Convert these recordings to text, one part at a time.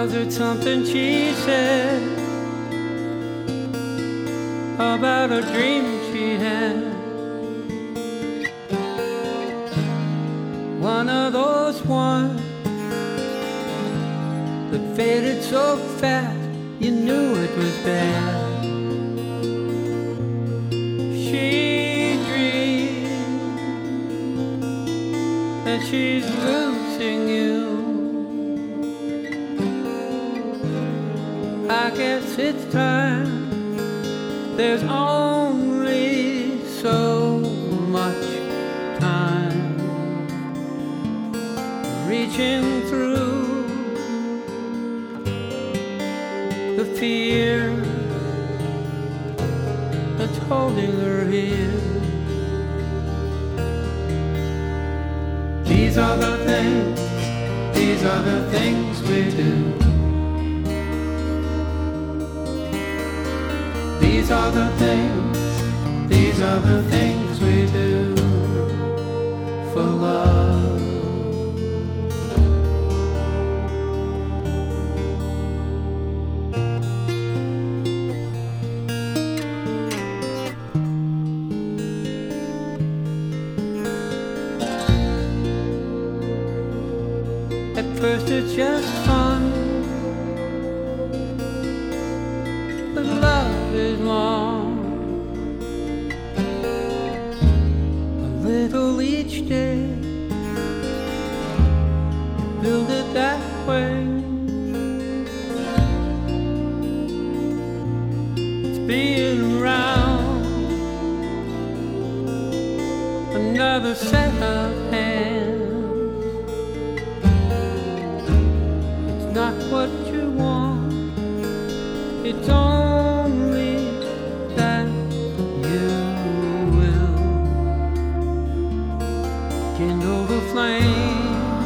Was it something she said about a dream she had? One of those ones that faded so fast you knew it was bad. She dreamed that she's losing you. I guess it's time. There's only so much time. Reaching through the fear that's holding her here. These are the things we do. These are the things we do for love. At first it's just fun, but love is long. A little each day, build it that way. It's being around another set of hands. It's not what you want, it's only that you will kindle the flame.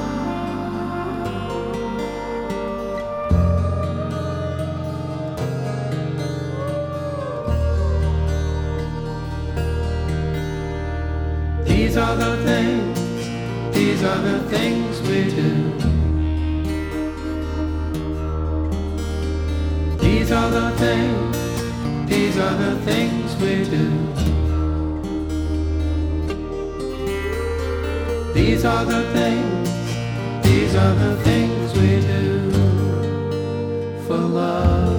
These are the things we do. These are the things we do. These are the things we do for love.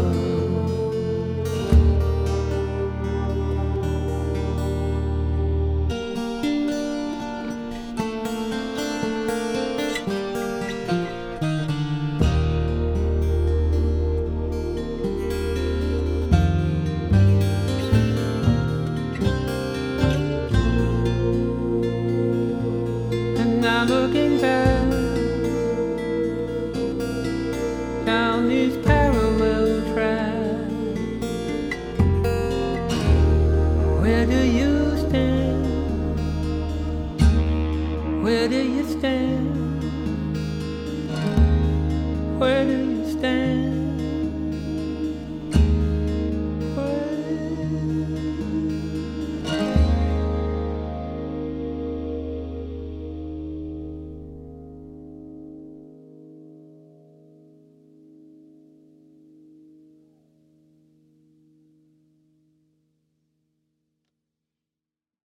Now looking back down these parallel tracks, where do you stand? Where do you stand? Where do you stand?